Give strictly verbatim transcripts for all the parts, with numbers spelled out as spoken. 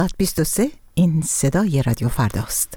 بیست و سه این صدای رادیو فرداست.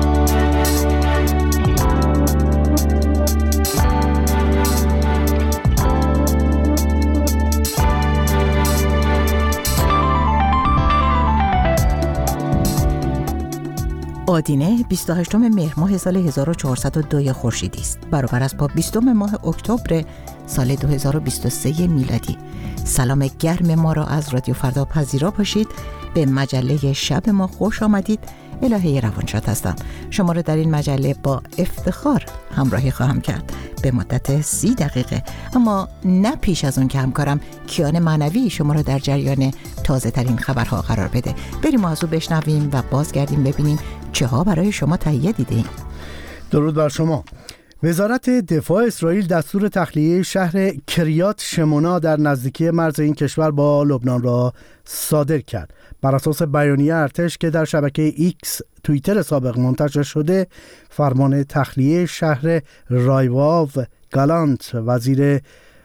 آدینه بیست و هشتم مهر ماه سال هزار و چهارصد و دو خورشیدی است، برابر است با بیستم ماه اکتبر سال دو هزار و بیست و سه میلادی. سلام گرم ما را از رادیو فردا پذیرا باشید. به مجله شب ما خوش آمدید. الهه روانشاد هستم. شما را در این مجله با افتخار همراهی خواهم کرد به مدت سی دقیقه، اما نه پیش از اون که همکارم کیان معنوی شما را در جریان تازه ترین خبرها قرار بده. بریم از او بشنویم و بازگردیم ببینیم چه ها برای شما تهیه دیدیم. درود بر شما. وزارت دفاع اسرائیل دستور تخلیه شهر کریات شمونا در نزدیکی مرز این کشور با لبنان را صادر کرد. بر اساس بیانیه ارتش که در شبکه ایکس توییتر سابق منتشر شده، فرمان تخلیه شهر رایواو گالانت وزیر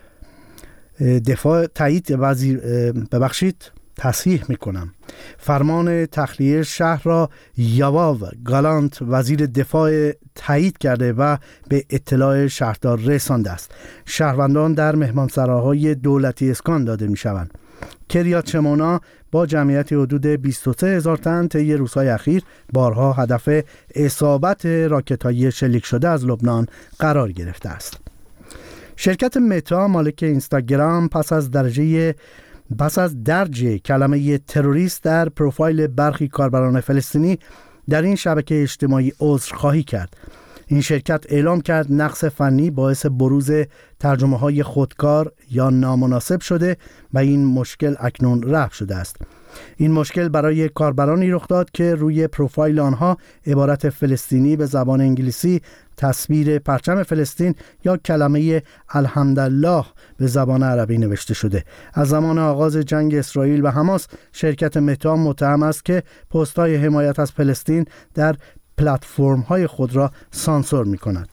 دفاع تایید وزیر ببخشید تصحیح میکنم فرمان تخلیه شهر را یاواو گالانت وزیر دفاع تایید کرده و به اطلاع شهردار رسانده است. شهروندان در مهمانسراهای دولتی اسکان داده میشوند. کریات شمونا با جمعیت حدود بیست و سه هزار تن طی روزهای اخیر بارها هدف اصابت راکت‌های شلیک شده از لبنان قرار گرفته است. شرکت متا مالک اینستاگرام پس از درجه پس از درج کلمه تروریست در پروفایل برخی کاربران فلسطینی در این شبکه اجتماعی عذرخواهی کرد. این شرکت اعلام کرد نقص فنی باعث بروز ترجمه‌های خودکار یا نامناسب شده و این مشکل اکنون رفع شده است. این مشکل برای کاربرانی رخ داد که روی پروفایل آنها عبارت فلسطینی به زبان انگلیسی، تصویر پرچم فلسطین یا کلمه الحمدلله به زبان عربی نوشته شده. از زمان آغاز جنگ اسرائیل و حماس، شرکت متا متهم است که پست‌های حمایت از فلسطین در پلتفرم‌های خود را سانسور می‌کند.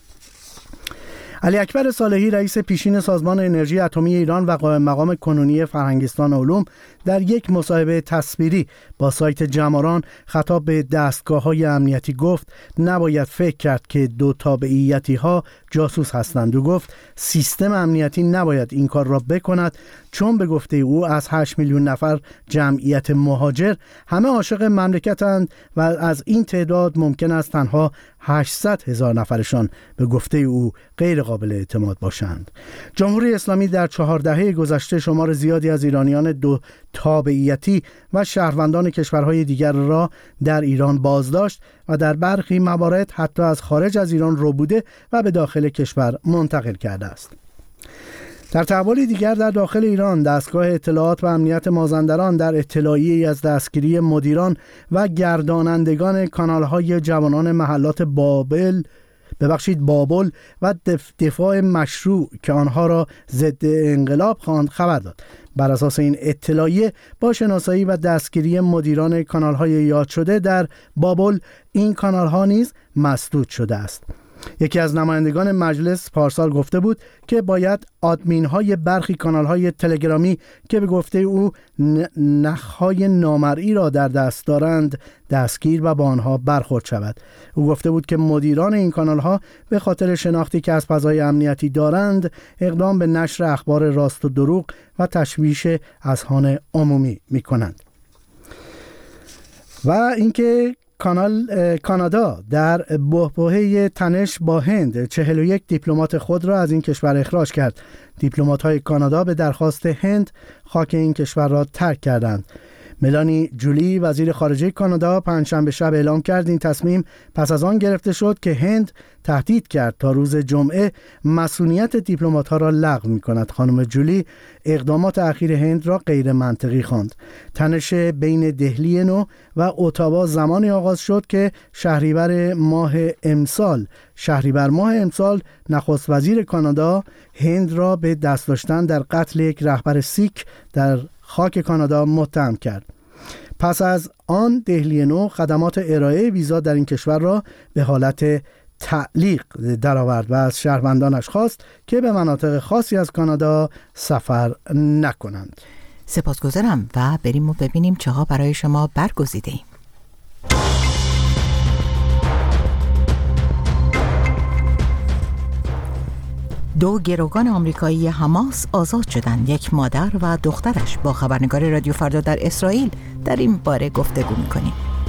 علی اکبر صالحی رئیس پیشین سازمان انرژی اتمی ایران و قائم مقام کنونی فرهنگستان علوم در یک مصاحبه تصویری با سایت جماران خطاب به دستگاه‌های امنیتی گفت نباید فکر کرد که دو تابعیتی‌ها جاسوس هستند و گفت سیستم امنیتی نباید این کار را بکند، چون به گفته او از هشت میلیون نفر جمعیت مهاجر همه عاشق مملکتند و از این تعداد ممکن است تنها هشتصد هزار نفرشان به گفته او غیر قابل اعتماد باشند. جمهوری اسلامی در چهار دهه گذشته شمار زیادی از ایرانیان دو تابعیتی و شهروندان کشورهای دیگر را در ایران بازداشت و در برخی موارد حتی از خارج از ایران ربوده و به داخل کشور منتقل کرده است. در تحولی دیگر در داخل ایران، دستگاه اطلاعات و امنیت مازندران در اطلاعیه‌ای از دستگیری مدیران و گردانندگان کانال‌های جوانان محلات بابل ببخشید بابل و دفاع مشروع که آنها را ضد انقلاب خواند خبر داد. بر اساس این اطلاعیه با شناسایی و دستگیری مدیران کانال‌های یاد شده در بابل، این کانال‌ها نیز مسدود شده است. یکی از نمایندگان مجلس پارسال گفته بود که باید آدمین‌های برخی کانال‌های تلگرامی که به گفته او نخ‌های نامرئی را در دست دارند دستگیر و با آنها برخورد شود. او گفته بود که مدیران این کانال‌ها به خاطر شناختی که از فضای امنیتی دارند اقدام به نشر اخبار راست و دروغ و تشویش اذهان عمومی می‌کنند. و اینکه کانال کانادا در بحبوحه تنش با هند چهل و یک دیپلمات خود را از این کشور اخراج کرد. دیپلمات‌های کانادا به درخواست هند خاک این کشور را ترک کردند. ملانی جولی وزیر خارجه کانادا پنجشنبه شب اعلام کرد این تصمیم پس از آن گرفته شد که هند تهدید کرد تا روز جمعه مصونیت دیپلمات‌ها را لغو می‌کند. خانم جولی اقدامات اخیر هند را غیر منطقی خواند. تنش بین دهلی نو و اتاوا زمانی آغاز شد که شهریور ماه امسال شهریور ماه امسال نخست وزیر کانادا هند را به دست داشتن در قتل یک رهبر سیک در خاک کانادا متهم کرد. پس از آن دهلی نو خدمات ارائه ویزا در این کشور را به حالت تعلیق درآورد و از شهروندانش خواست که به مناطق خاصی از کانادا سفر نکنند. سپاسگزارم و بریم و ببینیم چه ها برای شما برگزیده ایم. دو گروگان آمریکایی حماس آزاد شدند. یک مادر و دخترش. با خبرنگار رادیو فردا در اسرائیل در این باره گفتگو می‌کنیم.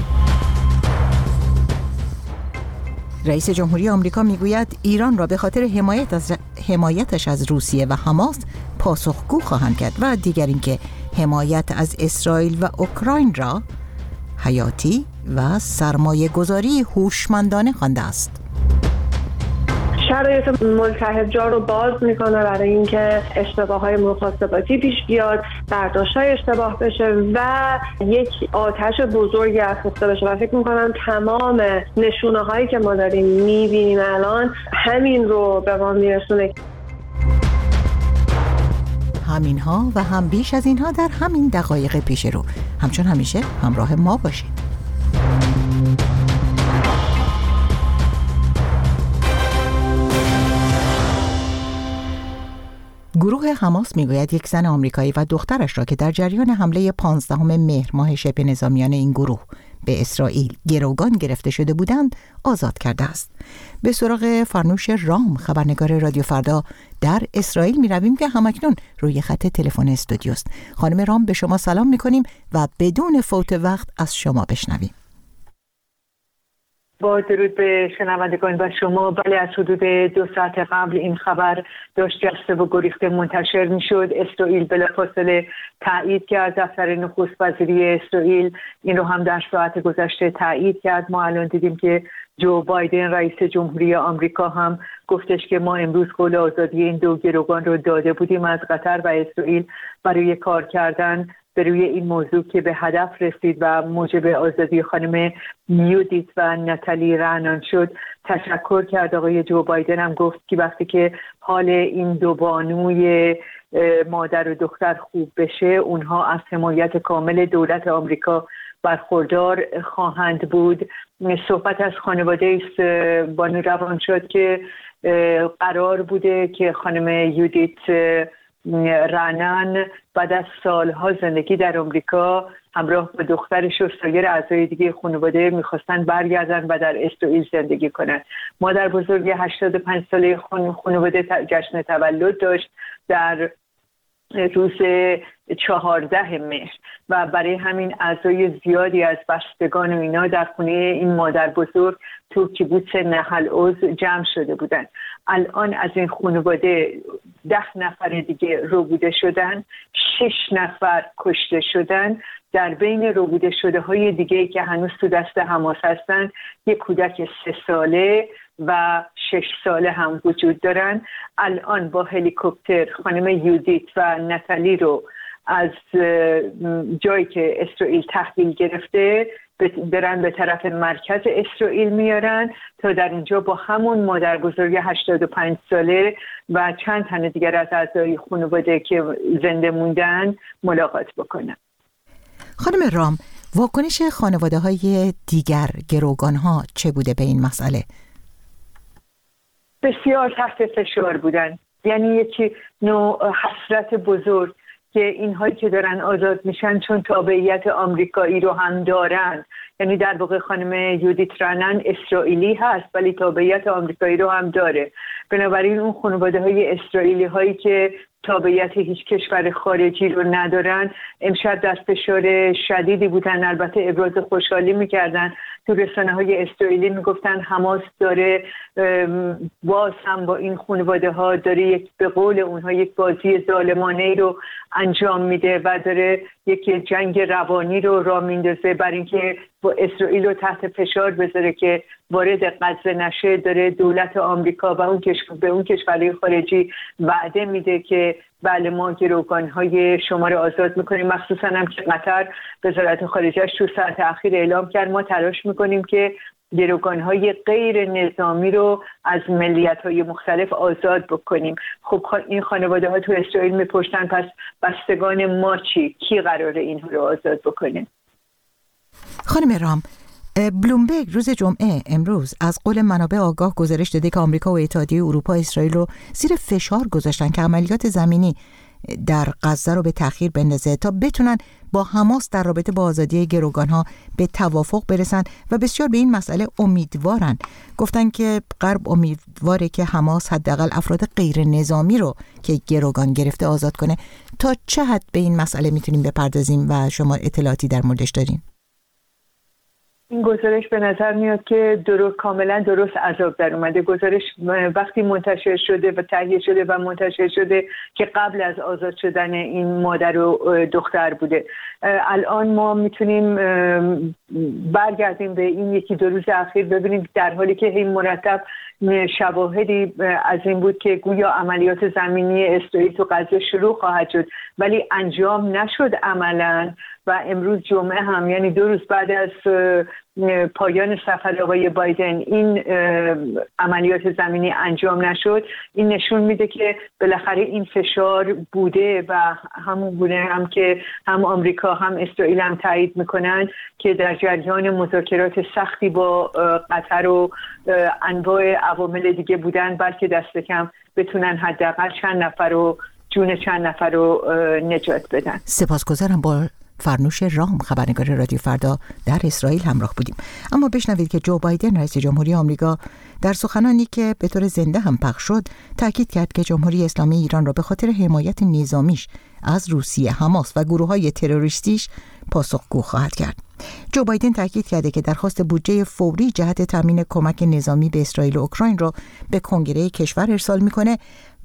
رئیس جمهوری آمریکا میگوید ایران را به خاطر حمایت از حمایتش از روسیه و حماس پاسخگو خواهند کرد و دیگر اینکه حمایت از اسرائیل و اوکراین را حیاتی و سرمایه گذاری هوشمندانه خوانده است. شرایط ملتهب‌جا رو باز میکنه برای اینکه اشتباه‌های محاسباتی پیش بیاد، برداشت‌های اشتباه بشه و یک آتش بزرگی افروخته بشه و فکر میکنم تمام نشونه‌هایی که ما داریم میبینیم الان همین رو به ما میرسونه. همین ها و هم بیش از اینها در همین دقایق پیش رو. همچون همیشه همراه ما باشید. گروه حماس میگوید یک زن آمریکایی و دخترش را که در جریان حمله پانزدهم مهر ماه شبه نظامیان این گروه به اسرائیل گروگان گرفته شده بودند آزاد کرده است. به سراغ فرنوش رام، خبرنگار رادیو فردا در اسرائیل می رویم که همکنون روی خط تلفن استودیوست. خانم رام، به شما سلام می کنیم و بدون فوت وقت از شما بشنویم. با درود به شنوندگان و شما. بله، از حدود دو ساعت قبل این خبر داشت جسته و گریخته منتشر می شد. اسرائیل بلافاصله تایید کرد. دفتر نخست وزیری اسرائیل این رو هم در ساعت گذشته تایید کرد. ما الان دیدیم که جو بایدن رئیس جمهوری آمریکا هم گفتش که ما امروز قول آزادی این دو گروگان رو داده بودیم از قطر و اسرائیل برای کار کردن به روی این موضوع که به هدف رسید و موجب آزادی خانم یودیت و ناتالی رعنان شد. تشکر کرد. آقای جو بایدن هم گفت که وقتی که حال این دو بانوی مادر و دختر خوب بشه اونها از حمایت کامل دولت آمریکا برخوردار خواهند بود. صحبت از خانواده است بانو روان شد که قرار بوده که خانم یودیت رعنان بعد از سالها زندگی در آمریکا همراه با دخترش و سایر اعضای دیگه خانواده میخواستن برگردن و در اسرائیل زندگی کنن. مادر بزرگ هشتاد و پنج ساله خانواده جشن تولد داشت در روز چهاردهم مهر و برای همین اعضای زیادی از بستگان و اینا در خونه این مادر بزرگ تو کیبوتس نهل عوض جمع شده بودن. الان از این خانواده ده نفر دیگه روبوده شدن، شش نفر کشته شدن. در بین روبوده شده های دیگه که هنوز تو دست حماس هستن یک کودک سه ساله و شش ساله هم وجود دارن. الان با هلیکوپتر خانم یودیت و ناتالی رو از جایی که اسرائیل تحویل گرفته دارن به طرف مرکز اسرائیل میارن تا در اینجا با همون مادر بزرگ هشتاد و پنج ساله و چند تن دیگر از اعضای خانواده که زنده موندن ملاقات بکنن. خانم رام، واکنش خانواده های دیگر گروگان ها چه بوده به این مسئله؟ بسیار تحت فشار بودن. یعنی یکی نوع حسرت بزرگ که اینهایی که دارن آزاد میشن چون تابعیت آمریکایی رو هم دارن. یعنی در واقع خانم یودیت رعنان اسرائیلی هست ولی تابعیت آمریکایی رو هم داره. بنابراین اون خانواده های اسرائیلی هایی که تابعیت هیچ کشور خارجی رو ندارن امشب در فشار شدیدی بودن. البته ابراز خوشحالی میکردن. تو رسانه های اسرائیلی میگفتن حماس داره باز هم با این خانواده ها داره یک به قول اونها یک بازی ظالمانه رو انجام میده و داره یک جنگ روانی رو راه میندازه برای اینکه با اسرائیل رو تحت فشار بذاره که وارد غزه نشه. داره دولت آمریکا و اون کشور به اون کشورهای خارجی وعده میده که بله ما گروگان‌های شما رو آزاد میکنیم. مخصوصا هم که قطر وزارت خارجه‌اش تو ساعت اخیر اعلام کرد ما تلاش میکنیم که گروگان‌های غیر نظامی رو از ملیت‌های مختلف آزاد بکنیم. خب این خانواده ها تو اسرائیل میپرسن پس بستگان ما چی؟ کی قراره اینها رو آزاد بکنه؟ خانم رام، بلومبرگ روز جمعه امروز از قول منابع آگاه گزارش داده که آمریکا و اتحادیه اروپا اسرائیل رو زیر فشار گذاشتن که عملیات زمینی در غزه رو به تأخیر بندازه تا بتونن با حماس در رابطه با آزادی گروگانها به توافق برسن و بسیار به این مسئله امیدوارن. گفتن که غرب امیدواره که حماس حداقل افراد غیر نظامی رو که گروگان گرفته آزاد کنه. تا چه حد به این مسئله میتونیم بپردازیم و شما اطلاعاتی در موردش دارین؟ این گزارش به نظر میاد که درست کاملا درست عذاب در اومده. گزارش وقتی منتشر شده و تهیه شده و منتشر شده که قبل از آزاد شدن این مادر و دختر بوده. الان ما میتونیم برگردیم به این یکی دو روز اخیر ببینیم در حالی که این مرتب شواهدی از این بود که گویا عملیات زمینی اسرائیل تو غزه شروع خواهد شد ولی انجام نشد عملاً و امروز جمعه هم یعنی دو روز بعد از پایان سفر آقای بایدن این عملیات زمینی انجام نشد. این نشون میده که بالاخره این فشار بوده و همون بوده هم که هم آمریکا هم اسرائیل هم تایید میکنن که در جریان مذاکرات سختی با قطر و انواع عوامل دیگه بودن بلکه دست کم بتونن حداقل چند نفر رو جون چند نفر رو نجات بدن. سپاسگزارم. با فرنوش رام خبرنگار رادیو فردا در اسرائیل همراه بودیم. اما بشنوید که جو بایدن رئیس جمهوری آمریکا در سخنانی که به طور زنده هم پخش شد تاکید کرد که جمهوری اسلامی ایران را به خاطر حمایت نظامیش از روسیه، حماس و گروه‌های تروریستیش پاسخگو خواهد کرد. جو بایدن تاکید کرده که درخواست بودجه فوری جهت تامین کمک نظامی به اسرائیل و اوکراین را به کنگره کشور ارسال می‌کنه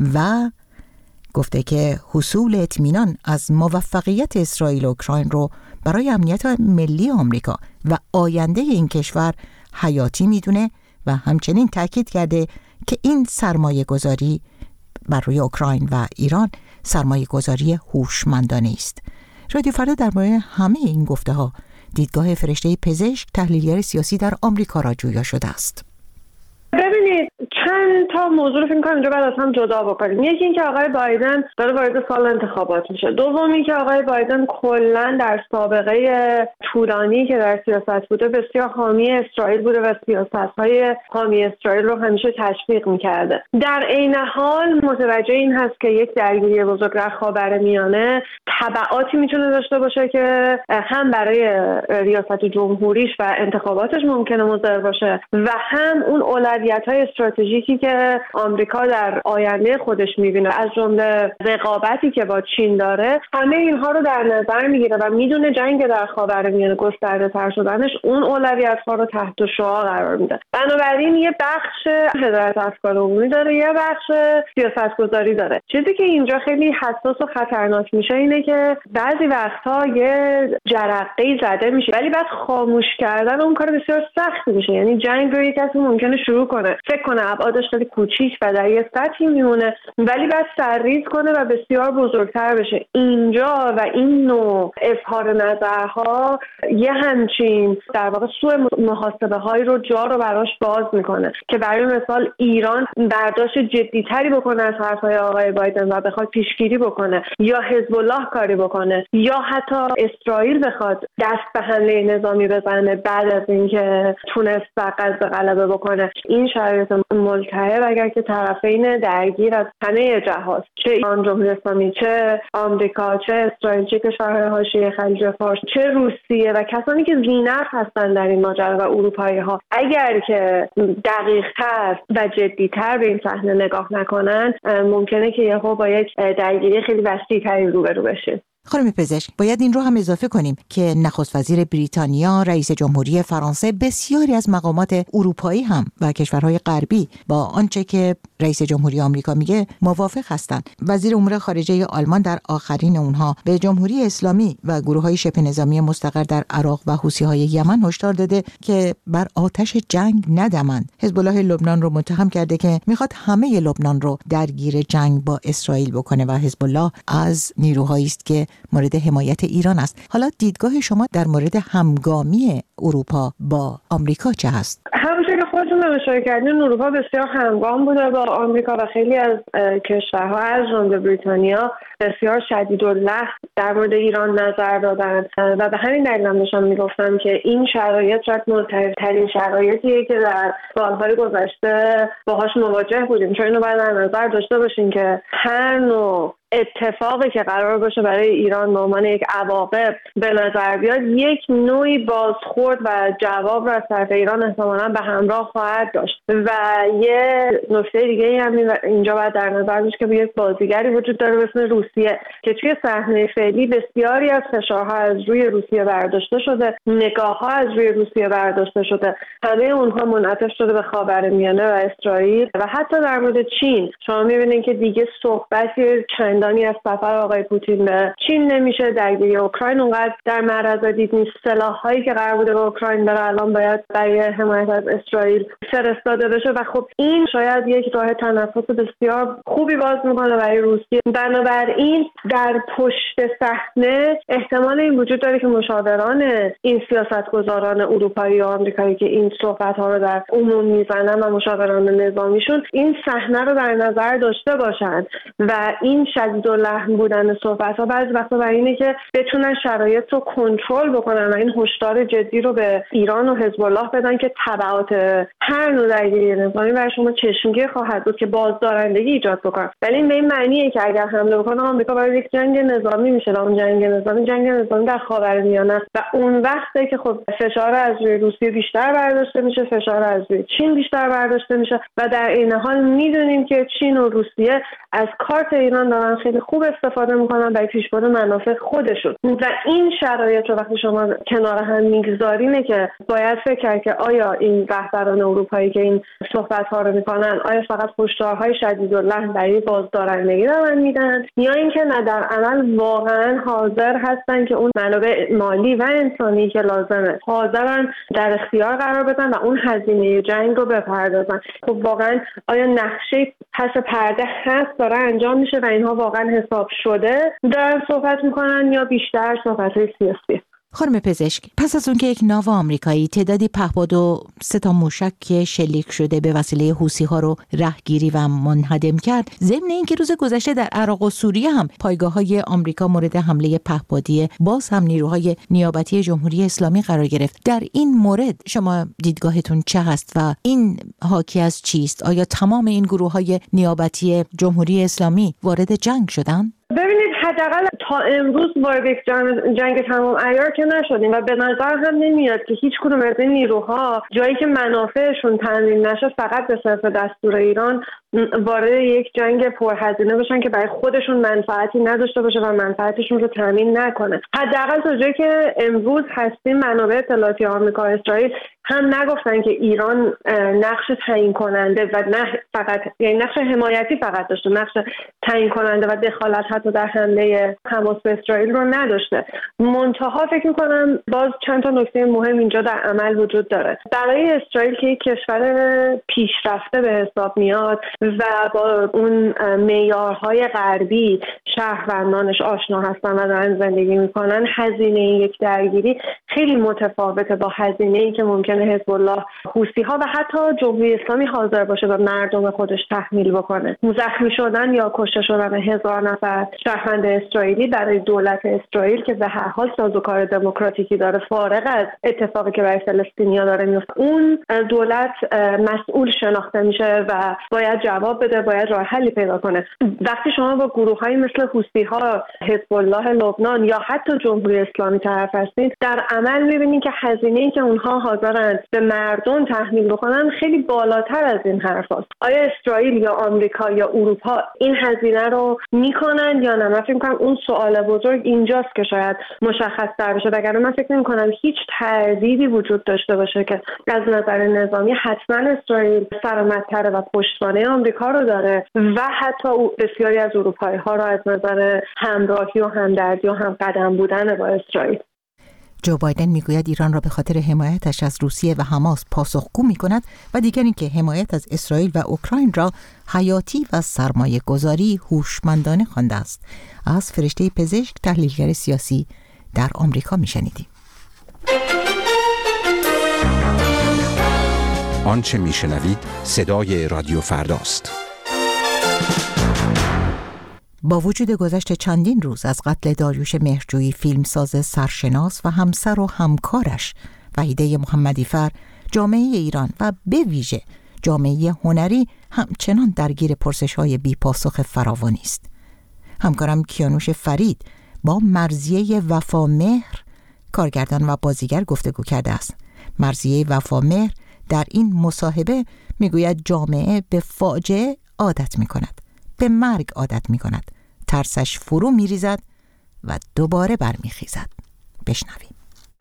و گفته که حصول اطمینان از موفقیت اسرائیل و اوکراین رو برای امنیت ملی آمریکا و آینده این کشور حیاتی میدونه و همچنین تاکید کرده که این سرمایه گذاری بر روی اوکراین و ایران سرمایه گذاری هوشمندانه است. رادیو فردا درباره همه این گفته ها دیدگاه فرشته پزشک تحلیلگر سیاسی در آمریکا را جویا شده است. ببینید چند تا موضوع رو فکر کنم اینجا بعد از هم جدا بکنیم. یکی این که آقای بایدن داره وارد سال انتخابات میشه. دوم این که آقای بایدن کلا در سابقه طولانی که در سیاست بوده بسیار حامی اسرائیل بوده و سیاست‌های حامی اسرائیل رو همیشه تشویق میکرده. در عین حال متوجه این هست که یک درگیری بزرگ در خاورمیانه تبعاتی میتونه داشته باشه که هم برای ریاست جمهوریش و انتخاباتش ممکنه مضر باشه و هم اون اولویت‌های استراتژیکی که آمریکا در آینده خودش می‌بینه از جمله رقابتی که با چین داره، همه اینها رو در نظر می‌گیره و میدونه جنگ در خاورمیانه گسترده‌تر شدنش اون اولویت‌ها رو تحت شعاع قرار میده. بنابراین یه بخش هدایت افکار عمومی داره، یه بخش سیاست‌گذاری داره. چیزی که اینجا خیلی حساس و خطرناک میشه اینه که بعضی وقت‌ها یه جرقه‌ای زده میشه ولی بعد خاموش کردن اون کار بسیار سختی میشه. یعنی جنگ رو یک کسی ممکنه شروع کنه، فکر کنه ابعادش خیلی کوچیک و در یه سطحی میمونه ولی بعد سرریز کنه و بسیار بزرگتر بشه. اینجا و این نوع اظهار نظرها یه همچین در واقع سوء محاسبه هایی رو جا رو براش باز میکنه که برای مثال ایران برداشت جدیتری بکنه از حرفهای آقای بایدن و بخواد پیشگیری بکنه یا حزب الله کاری بکنه یا حتی اسرائیل بخواد دست به حمله نظامی بزنه بعد از اینکه تونست بر غزه غلبه بکنه. این شرایط ملتهب اگر که طرفین درگیر از همه جهات، چه ایران جمهوری اسلامی، چه آمریکا، چه اسرائیل، چه کشورهای حاشیه خلیج فارس، چه روسیه و کسانی که ذی‌نفع هستن در این ماجرا و اروپایی ها، اگر که دقیق‌تر و جدی‌تر به این صحنه نگاه نکنن ممکنه که یهو با یک درگیری خیلی وسیع‌تری روبرو بشه. خانم پزشک، باید این رو هم اضافه کنیم که نخست وزیر بریتانیا، رئیس جمهوری فرانسه، بسیاری از مقامات اروپایی هم و کشورهای غربی با آنچه که رئیس جمهوری آمریکا میگه موافق هستند. وزیر امور خارجه آلمان در آخرین اونها به جمهوری اسلامی و گروه‌های شبه نظامی مستقر در عراق و حوثی‌های یمن هشدار داده که بر آتش جنگ ندمند. حزب الله لبنان رو متهم کرده که میخواد همه لبنان رو درگیر جنگ با اسرائیل بکنه و حزب الله از نیروهایی است که مورد حمایت ایران است. حالا دیدگاه شما در مورد همگامی اروپا با آمریکا چه هست؟ همونطور که خودتون اشاره کردین اروپا بسیار همگام بوده با آمریکا و خیلی از کشورها از جمله بریتانیا بسیار شدیداللحن در مورد ایران نظر دادن و به همین دلیل هم داشتم میگفتم که این شرایط شاید مضطرب‌ترین شرایطیه که در سالهای گذشته باهاش مواجه بودیم. چون اینو باید در نظر داشته باشین که هر نوع اتفاقی که قرار باشه برای ایران به عنوان یک عواقب به نظر بیاد، یک نوعی بازخورد و جواب را از طرف ایران احتمالاً به همراه خواهد داشت. و یه نکته دیگه هم اینجا باید در نظر بشه که یک بازیگری وجود داره به اسم روسیه که توی صحنه فعلی بسیاری از فشارها از روی روسیه برداشته شده، نگاه‌ها از روی روسیه برداشته شده، همه اونها منعطف شده به خاورمیانه و اسرائیل و حتی در مورد چین. شما می‌بینید که دیگه صحبتی چندانی از سفر آقای پوتین به چین نمیشه، درگیری اوکراین اونقدر در معرض دید نیست، سلاح‌هایی که قرار بوده به اوکراین بره الان باید برای حمایت از اسرائیل فرستاده بشه و خب این شاید یک راه تنفس بسیار خوبی باز میکنه برای روسیه. بنابراین در پشت صحنه احتمال این وجود داره که مشاوران این سیاستگزاران اروپایی و آمریکایی که این صحبت‌ها رو در عموم میزنن و مشاوران نظامیشون این صحنه رو در نظر داشته باشند و این شدیداللحن بودن صحبت‌ها بعضی وقتا برای اینه که بتونن شرایط رو کنترل بکنن و این هشدار جدی رو به ایران و حزب الله بدن که تبعات هر نوع درگیری نظامی برای شما چشمگیر خواهد بود که بازدارندگی ایجاد بکنه. ولی این به این معنیه که اگر حمله بکنه آمریکا وارد یک جنگ نظامی میشه. اون جنگ نظامی جنگ نظامی در خاورمیانه است و اون وقته که خب فشار از روی روسیه بیشتر برداشته میشه، فشار از روی چین بیشتر برداشته میشه و در این حال میدونیم که چین و روسیه از کارت ایران دارن خیلی خوب استفاده میکنن برای پیشبرد منافع خودشون و این شرایط رو وقتی شما کنار هم میگذارینه که باید فکر کرد که آیا این رهبران اروپایی که این صحبت ها رو میکنن آیا فقط هشدارهای شدیداللحن برای بازدارندگی دارن میدن یا اینکه نه در عمل واقعا حاضر هستن که اون منابع مالی و انسانی که لازمه حاضرن در اختیار قرار بدن و اون هزینه جنگ رو بپردازن. خب واقعا آیا نقشه پس پرده هست داره انجام میشه و اینها واقعا حساب شده دارن صحبت میکنن یا بیشتر صحبت‌های سیاسی؟ خانم پزشک، پس از اون که یک ناو آمریکایی تعدادی پهپاد و سه تا موشک که شلیک شده به وسیله حوثی‌ها رو رهگیری و منهدم کرد، ضمن اینکه روز گذشته در عراق و سوریه هم پایگاه‌های آمریکا مورد حمله پهپادی باز هم نیروهای نیابتی جمهوری اسلامی قرار گرفت، در این مورد شما دیدگاهتون چه هست و این حاکی از چیست؟ آیا تمام این گروه‌های نیابتی جمهوری اسلامی وارد جنگ شدن؟ ببینید حداقل تا امروز وارد یک جنگ, جنگ تمام عیار که نشدیم و به نظر هم نمیاد که هیچ کدوم از این نیروها جایی که منافعشون تامین نشه فقط به صرف دستور ایران وارد یک جنگ پرهزینه بشن که برای خودشون منفعتی نداشته باشه و منفعتشون رو تامین نکنه. حداقل تا جایی که امروز هستیم منابع اطلاعاتی آمریکا و اسرائیل هم نگفتن که ایران نقش تعیین کننده و نه فقط یعنی نقش حمایتی فقط داشته، نقش تعیین کننده و دخالت حتی در حمله حماس به اسرائیل رو نداشته. منتها فکر می‌کنم باز چند تا نکته مهم اینجا در عمل وجود داره. برای اسرائیل که یک کشور پیشرفته به حساب میاد و با اون معیارهای غربی شهروندانش آشنا هستن و دارن زندگی میکنن، هزینه یک درگیری خیلی متفاوته با هزینه‌ای که ممکنه حزب الله، حوثی‌ها و حتی جمهوری اسلامی حاضر باشه به مردم خودش تحمیل بکنه. زخمی شدن یا کشته شدن هزار نفر شهروند اسرائیلی برای دولت اسرائیل که به هر حال سازوکار دموکراتیکی داره، فارغ از اتفاقی که برای فلسطینیا داره میفته، اون دولت مسئول شناخته میشه و باید جواب بده، باید راه حلی پیدا کنه. وقتی شما با گروه‌های مثل حوثی‌ها، حزب الله لبنان یا حتی جمهوری اسلامی طرف هستید، در عمل می‌بینید که هزینه‌ای که اونها حاضرن به مردم تحمیل بکنن خیلی بالاتر از این حرفاست. آیا اسرائیل یا آمریکا یا اروپا این هزینه رو میکنن یا نه؟ من فکر می‌کنم اون سوال بزرگ اینجاست که شاید مشخص‌تر بشه. وگرنه من فکر نمی‌کنم هیچ تردیدی وجود داشته باشه که از نظر نظامی حتما اسرائیل سرآمدتر و پشتوانه آمریکا رو داره و حتی بسیاری از اروپایی‌ها رو از نظر همراهی و همدردی و همقدم بودن با اسرائیل. جو بایدن میگوید ایران را به خاطر حمایتش از روسیه و حماس پاسخگو میکند و دیگر اینکه حمایت از اسرائیل و اوکراین را حیاتی و سرمایه گذاری هوشمندانه خوانده است. از فرشته پزشک، تحلیلگر سیاسی در آمریکا میشنیدیم. آنچه میشنوید صدای رادیو فرداست. با وجود گذشت چندین روز از قتل داریوش مهرجویی، فیلمساز سرشناس و همسر و همکارش وحیده محمدی‌فر، جامعه ایران و به ویژه جامعه هنری همچنان درگیر پرسش‌های بی‌پاسخ فراوانی است. همکارم کیانوش فرید با مرضیه وفامهر کارگردان و بازیگر گفتگو کرده است. مرضیه وفامهر در این مصاحبه میگوید جامعه به فاجعه عادت میکند، به مرگ عادت میکند، ترسش فرو میریزد و دوباره برمیخیزد. بشنویم.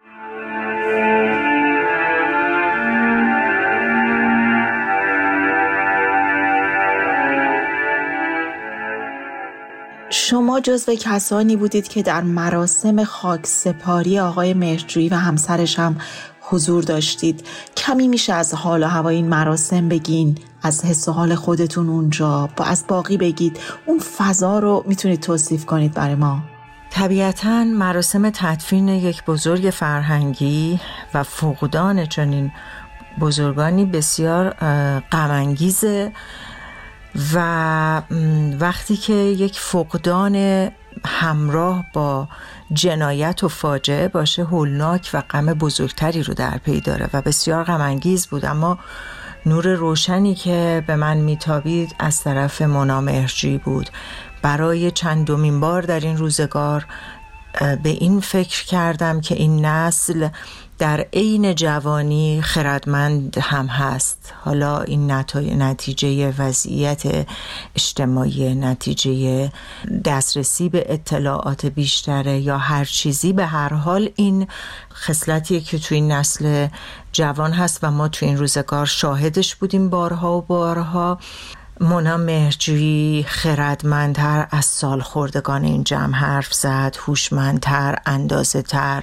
شما جزو کسانی بودید که در مراسم خاکسپاری آقای مهرجویی و همسرش هم حضور داشتید. کمی میشه از حال و هوای این مراسم بگین، از حس و حال خودتون اونجا، با از باقی بگید، اون فضا رو میتونید توصیف کنید برای ما؟ طبیعتاً مراسم تدفین یک بزرگ فرهنگی و فقدان چنین بزرگانی بسیار غم انگیزه و وقتی که یک فقدان همراه با جنایت و فاجعه باشه هولناک و غم بزرگتری رو در پی داره و بسیار غم انگیز بود. اما نور روشنی که به من میتابید از طرف مونا مهرجویی بود. برای چندمین بار در این روزگار به این فکر کردم که این نسل در عین جوانی خردمند هم هست. حالا این نتیجه وضعیت اجتماعی، نتیجه دسترسی به اطلاعات بیشتره یا هر چیزی، به هر حال این خصلتیه که توی این نسل جوان هست و ما توی این روزگار شاهدش بودیم بارها و بارها. مونا مهرجویی خردمندتر از سالخوردگان این جمع حرف زد، هوشمندتر، اندازه‌تر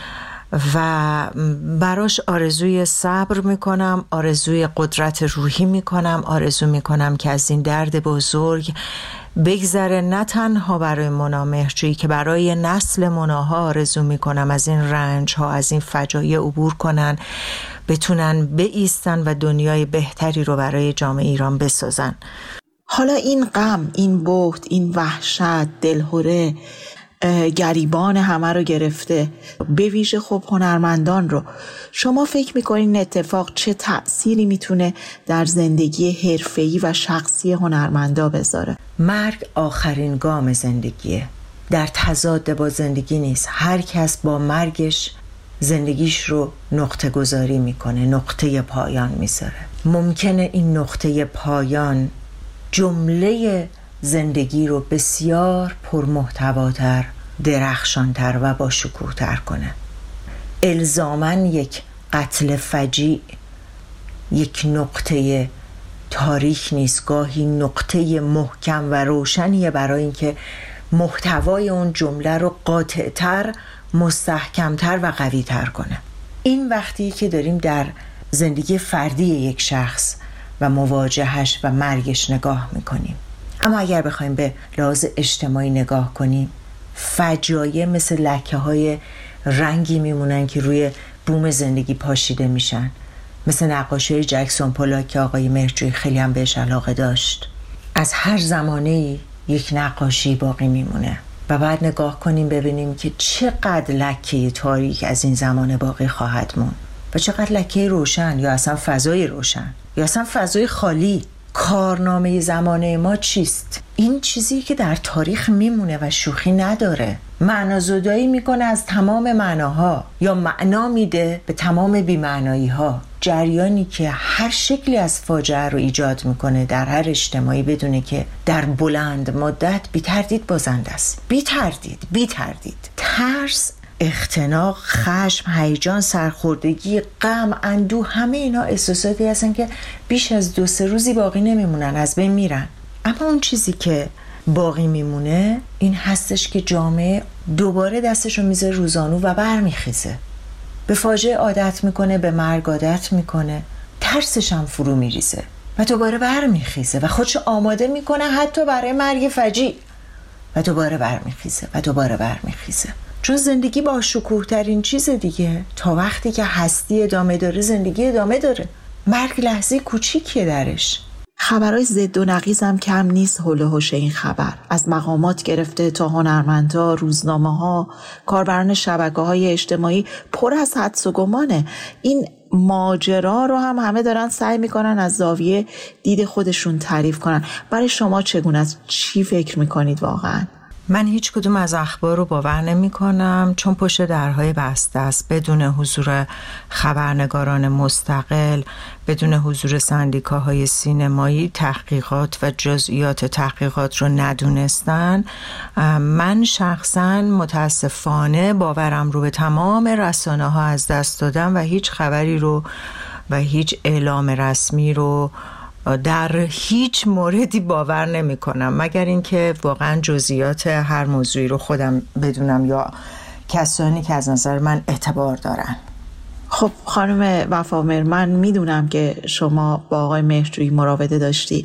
و براش آرزوی صبر میکنم، آرزوی قدرت روحی میکنم، آرزو میکنم که از این درد بزرگ بگذره، نه تنها برای مونا مهرجویی که برای نسل مناها آرزو میکنم از این رنج ها، از این فجایع عبور کنن، بتونن بایستن و دنیای بهتری رو برای جامعه ایران بسازن. حالا این غم، این بهت، این وحشت، دلهره گریبان همه رو گرفته، به ویژه خب هنرمندان رو. شما فکر میکنین اتفاق چه تأثیری میتونه در زندگی حرفه‌ای و شخصی هنرمندا بذاره؟ مرگ آخرین گام زندگیه، در تضاد با زندگی نیست. هر کس با مرگش زندگیش رو نقطه گذاری میکنه، نقطه پایان میذاره. ممکنه این نقطه پایان جمله زندگی رو بسیار پرمحتواتر، درخشانتر و با شکوه‌تر کنه. الزاماً یک قتل فجیع یک نقطه تاریک نیست، گاهی نقطه محکم و روشنیه برای اینکه محتوای اون جمله رو قاطع‌تر، مستحکمتر و قوی‌تر کنه. این وقتی که داریم در زندگی فردی یک شخص و مواجهش و مرگش نگاه میکنیم. اما اگر بخوایم به لحاظ اجتماعی نگاه کنیم، فجایع مثل لکه های رنگی میمونن که روی بوم زندگی پاشیده میشن، مثل نقاشی جکسون پولاک که آقای مهرجویی خیلی هم بهش علاقه داشت. از هر زمانه یک نقاشی باقی میمونه و بعد نگاه کنیم ببینیم که چقدر لکه تاریک از این زمانه باقی خواهد موند و چقدر لکه روشن یا اصلا فضای روشن یا اصلا فضای خالی. کارنامه زمانه ما چیست؟ این چیزی که در تاریخ میمونه و شوخی نداره. معنا زدایی میکنه از تمام معناها یا معنا میده به تمام بی‌معنایی ها. جریانی که هر شکلی از فاجعه رو ایجاد میکنه در هر اجتماعی بدونه که در بلند مدت بی تردید بازنده است. بی تردید، بی تردید. ترس، اختناق، خشم، هیجان، سرخوردگی، غم، اندوه، همه اینا احساساتی هستن که بیش از دو سه روزی باقی نمیمونن، از بین میرن. اما اون چیزی که باقی میمونه این هستش که جامعه دوباره دستشو میذاره روزانو و برمیخیزه، به فاجعه عادت میکنه، به مرگ عادت میکنه، ترسش هم فرو میریزه و دوباره برمیخیزه و خودش آماده میکنه حتی برای مرگ فجیع و دوباره برمیخیزه و دوباره برمیخیزه. چون زندگی با شکوه ترین چیز دیگه. تا وقتی که هستی ادامه داره زندگی ادامه داره. مرگ لحظه کوچیکیه درش. خبرهای ضد و نقیض هم کم نیست حول و حوش این خبر، از مقامات گرفته تا هنرمندا، روزنامه‌ها، کاربران شبکه‌های اجتماعی پر از حدس و گمانه. این ماجرا رو هم همه دارن سعی میکنن از زاویه دید خودشون تعریف کنن. برای شما چگونه است؟ چی فکر میکنید واقعا؟ من هیچ کدوم از اخبار رو باور نمی کنم، چون پشت درهای بسته است، بدون حضور خبرنگاران مستقل، بدون حضور سندیکاهای سینمایی، تحقیقات و جزئیات تحقیقات رو ندونستن. من شخصا متاسفانه باورم رو به تمام رسانه ها از دست دادم و هیچ خبری رو و هیچ اعلام رسمی رو در هیچ موردی باور نمی کنم، مگر اینکه واقعا جزئیات هر موضوعی رو خودم بدونم یا کسانی که از نظر من اعتبار دارن. خب خانم وفامهر، من میدونم که شما با آقای مهرجویی مراوده داشتی.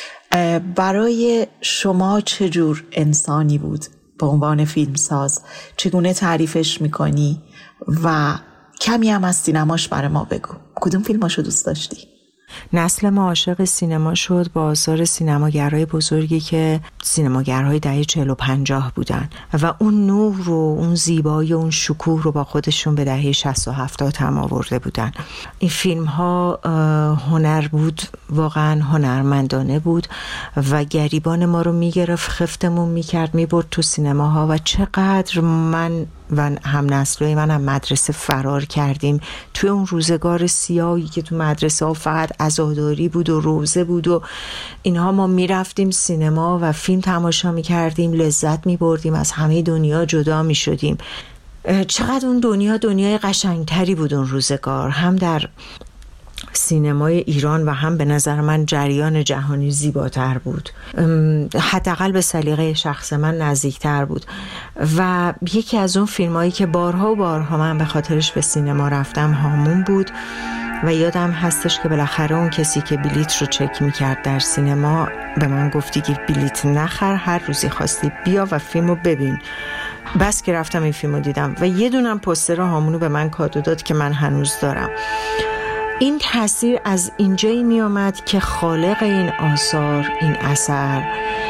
برای شما چجور انسانی بود به عنوان فیلمساز؟ چگونه تعریفش میکنی؟ و کمی هم از سینماش برای ما بگو. کدوم فیلماشو دوست داشتی؟ نسل ما عاشق سینما شد با آثار سینماگرای بزرگی که سینماگرهای دهه چهل و پنجاه بودن و اون نور رو، اون زیبایی و اون شکوه رو با خودشون به دهه شصت و هفتاد هم آورده بودن. این فیلم ها هنر بود، واقعا هنرمندانه بود و گریبان ما رو میگرفت، خفتمون میکرد، میبرد تو سینماها و چقدر من و هم نسلای من هم مدرسه فرار کردیم توی اون روزگار سیاهی که تو مدرسه ها فقط عزاداری بود و روزه بود و اینها. ما میرفتیم سینما و فیلم تماشا میکردیم، لذت میبردیم، از همه دنیا جدا میشدیم. چقدر اون دنیا دنیای قشنگتری بود اون روزگار، هم در سینمای ایران و هم به نظر من جریان جهانی زیباتر بود، حداقل به سلیقه شخص من نزدیکتر بود. و یکی از اون فیلمایی که بارها و بارها من به خاطرش به سینما رفتم هامون بود و یادم هستش که بالاخره اون کسی که بلیت رو چک میکرد در سینما به من گفتی که بلیت نخر، هر روزی خواستی بیا و فیلمو ببین. بس که رفتم این فیلمو دیدم و یه دونم پوستر هامونو به من کادو داد که من هنوز دارم. این تاثیر از اینجایی می آمد که خالق این آثار، این اثر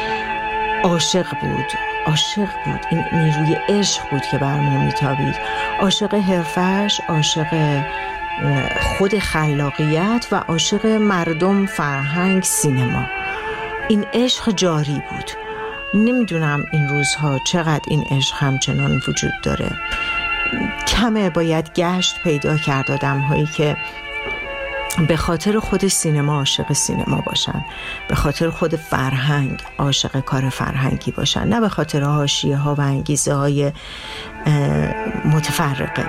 عاشق بود، عاشق بود، این نیروی عشق بود که بر ما میتابید، عاشق حرفش، عاشق خود خلاقیت و عاشق مردم، فرهنگ، سینما. این عشق جاری بود. نمیدونم این روزها چقدر این عشق همچنان وجود داره. کمه باید گشت پیدا کرد آدم هایی که به خاطر خود سینما عاشق سینما باشن، به خاطر خود فرهنگ عاشق کار فرهنگی باشن، نه به خاطر حاشیه ها و انگیزه های متفرقه.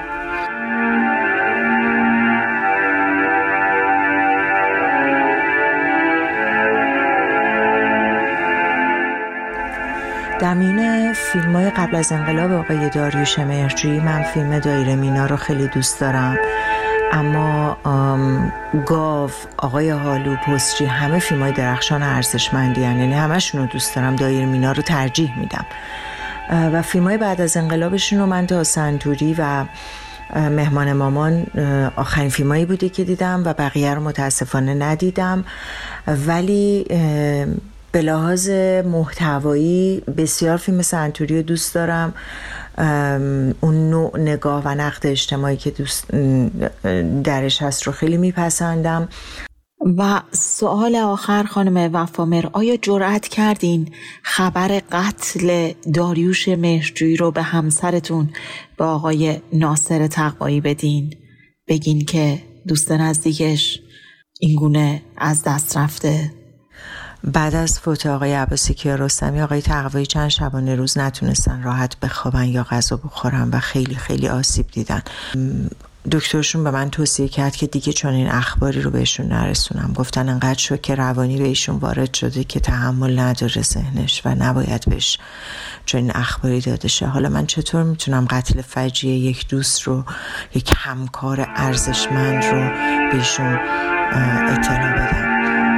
در میون فیلم های قبل از انقلاب آقای داریوش مهرجویی من فیلم دایره مینا رو خیلی دوست دارم، اما گاو، آقای هالو، پستچی، همه فیلم های درخشان ارزشمندی هن. یعنی همشون رو دوست دارم، دایره مینا رو ترجیح میدم. و فیلم های بعد از انقلابشون رو من تا سنتوری و مهمان مامان آخرین فیلم هایی بوده که دیدم و بقیه رو متاسفانه ندیدم، ولی به لحاظ محتوایی بسیار فیلم سنتوری رو دوست دارم. اون نوع نگاه و نقد اجتماعی که دوست درش هست رو خیلی میپسندم. و سوال آخر خانم وفامهر، آیا جرأت کردین خبر قتل داریوش مهرجویی رو به همسرتون، به آقای ناصر تقوایی بدین؟ بگین که دوست نزدیکش اینگونه از دست رفته؟ بعد از فوت آقای عباسی کیارستمی، آقای تقوایی چند شبانه روز نتونستن راحت بخوابن یا غذا بخورن و خیلی خیلی آسیب دیدن. دکترشون به من توصیه کرد که دیگه چون این اخباری رو بهشون نرسونم. گفتن انقدر شوک روانی بهشون وارد شده که تحمل نداره ذهنش و نباید بهش چون این اخباری داده شه. حالا من چطور میتونم قتل فجیع یک دوست رو، یک همکار ارزشمند رو بهشون اطلاع بدم؟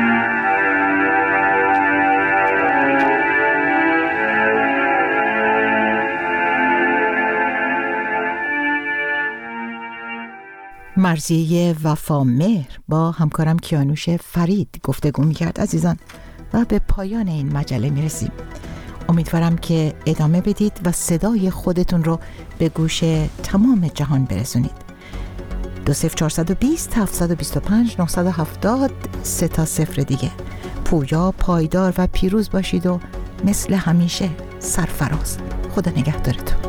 مرضیه وفامهر با همکارم کیانوش فرید گفتگو می‌کرد. عزیزان، و به پایان این مجله میرسیم. امیدوارم که ادامه بدید و صدای خودتون رو به گوش تمام جهان برسونید. دو صفر چهارصد و بیست هفتصد و بیست و پنج نهصد و هفتاد سه تا صفر دیگه. پویا، پایدار و پیروز باشید و مثل همیشه سرفراز. خدا نگهدارتون.